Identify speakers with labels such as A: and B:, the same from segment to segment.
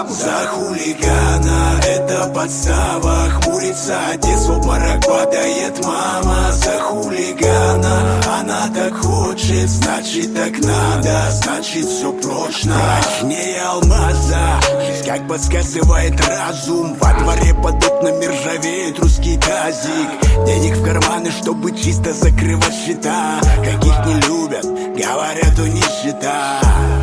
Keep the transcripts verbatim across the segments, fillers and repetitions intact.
A: замуж за хулигана. Это подстава, хмурится отец, в обморок падает мама. За хулигана она так хочет, значит так надо, значит все прочно. Прочнее алмаза, жизнь как подсказывает разум. Во дворе под окнами ржавеет русский тазик. Денег в карманы, чтобы чисто закрывать счета. Каких не любят, говорят, у нищета.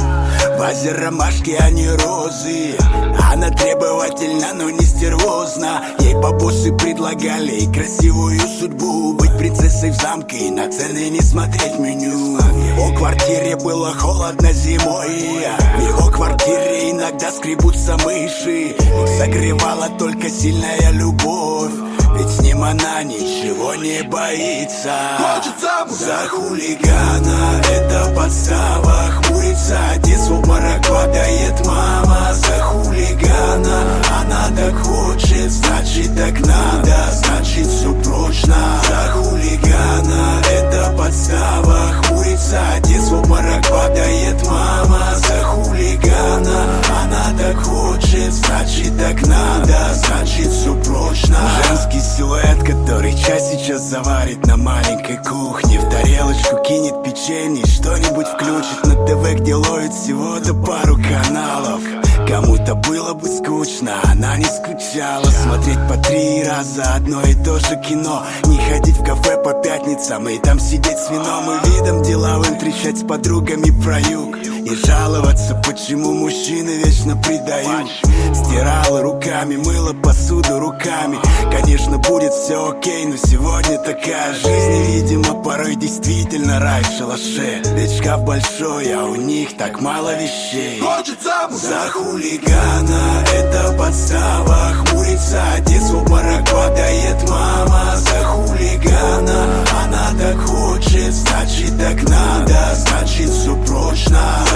A: В вазе ромашки, а не розы. Она требовательна, но не стервозна. Ей бабосы предлагали и красивую судьбу. Быть принцессой в замке и на цены не смотреть в меню. В его квартире было холодно зимой. В его квартире иногда скребутся мыши. Их согревала только сильная любовь. Ведь с ним она ничего не боится.
B: Хочет замуж
A: за хулигана. Это подстава, хмурится отец, в обморок падает мама. За хулигана она так хочет, значит так надо, значит все прочно. За хулигана это подстава, хмурится отец, в обморок падает мама. За хулигана она так хочет, значит так надо, значит все прочно. Женский силуэт, который чай сейчас заварит на маленькой кухне. В тарелочку кинет печенье, что-нибудь включит на ТВ, где ловит всего-то пару каналов. Кому-то было бы скучно, она не скучала. Смотреть по три раза одно и то же кино. Не ходить в кафе по пятницам и там сидеть с вином и видом деловым трещать с подругами про юг. И жаловаться, почему мужчины вечно предают. Стирала руками, мыла посуду руками. Конечно, будет все окей, но сегодня такая жизнь. И, видимо, порой действительно рай в шалаше. Ведь шкаф большой, а у них так мало вещей.
B: Хочет замуж
A: за хулигана. Это подстава, хмурится отец, в обморок падает мама. За хулигана она так хочет, значит так надо, значит все прочно.